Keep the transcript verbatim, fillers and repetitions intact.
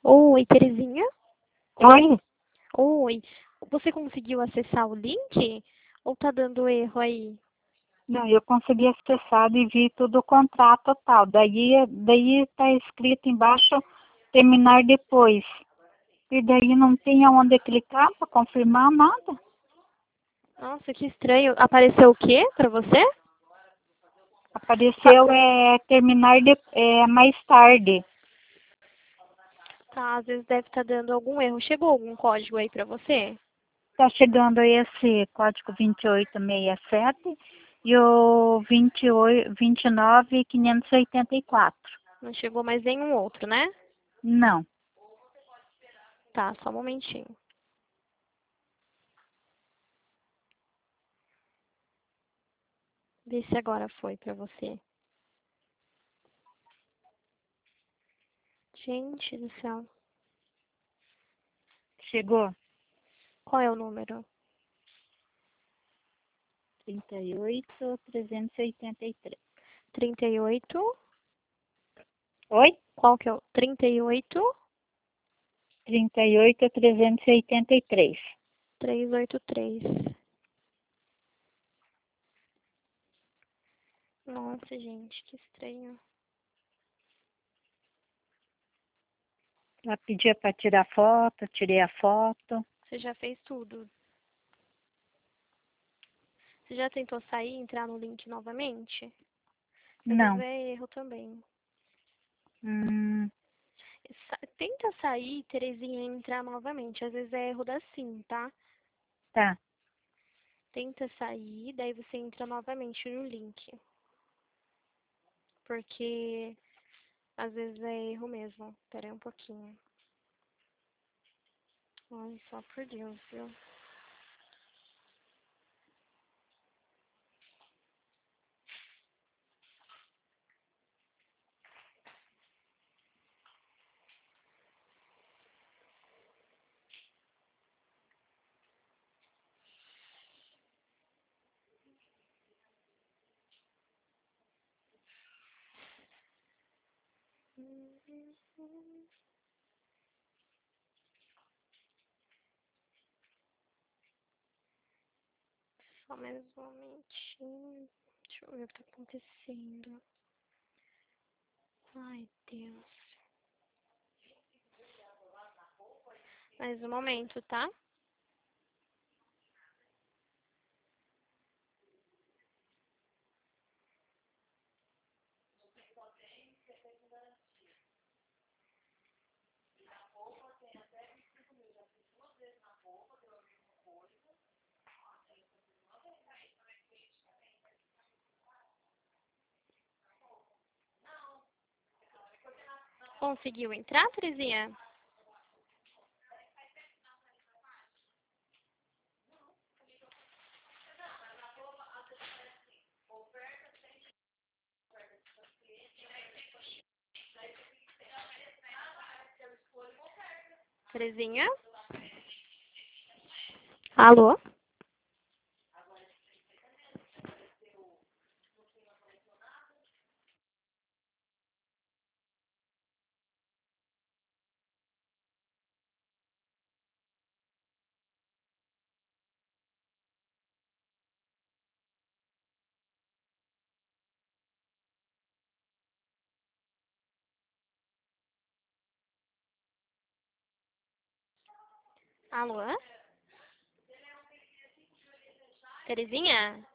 Oi, Terezinha? Oi? Oi. Você conseguiu acessar o link? Ou tá dando erro aí? Não, eu consegui acessar e vi tudo o contrato tal. Daí, daí tá escrito embaixo terminar depois. E daí não tem aonde clicar para confirmar nada. Nossa, que estranho. Apareceu o quê pra você? Fa- Apareceu é terminar de, é, mais tarde. Tá, às vezes deve estar dando algum erro. Chegou algum código aí pra você? Tá chegando esse código vinte e oito sessenta e sete e o vinte e oito, vinte e nove quinhentos e oitenta e quatro. Não chegou mais nenhum outro, né? Não. Tá, só um momentinho. Vê se agora foi pra você. Gente do céu. Chegou? Qual é o número? trinta e oito trezentos e oitenta e três. trinta e oito. Oi? Qual que é o trinta e oito? trinta e oito trezentos e oitenta e três. trezentos e oitenta e três. Nossa, gente, que estranho. Ela pedia para tirar foto, tirei a foto. Você já fez tudo. Você já tentou sair e entrar no link novamente? Às vezes Não. é erro também. Hum, Sa- Tenta sair, Terezinha, e entrar novamente. Às vezes é erro da SIM, tá? tá. Tenta sair, daí você entra novamente no link. Porque às vezes é erro mesmo. Pera aí um pouquinho. Ai, só por Deus, viu? Só mais um momentinho. Deixa eu ver o que tá acontecendo. Ai, Deus. Mais um momento, tá? Conseguiu entrar, Terezinha? Terezinha? Alô? Alô? Terezinha?